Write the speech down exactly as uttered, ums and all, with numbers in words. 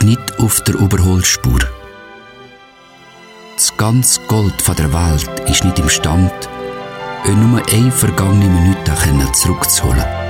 Tag nicht auf der Überholspur. Das ganze Gold der Welt ist nicht imstande, nur eine vergangene Minute zurückzuholen.